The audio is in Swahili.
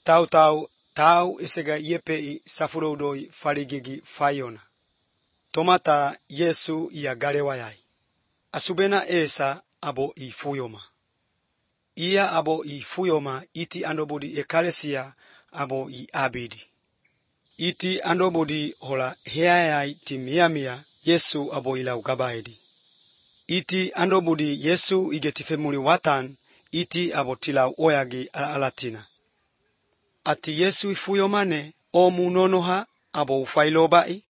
tau isega yepei safurudoi farigigi fayona. Tomata Yesu ya galewayai. Asubena esa abo ifuyoma. Ia abo ifuyoma iti andobudi ekalesia abo abidi. Iti andobudi hola heayai timiamia Yesu abo ilau gabaidi. Iti andobudi Yesu igetifemuli watan iti abo tilau oyagi alatina. Ati Yesu ifuyomane o munonoha abo ufailobai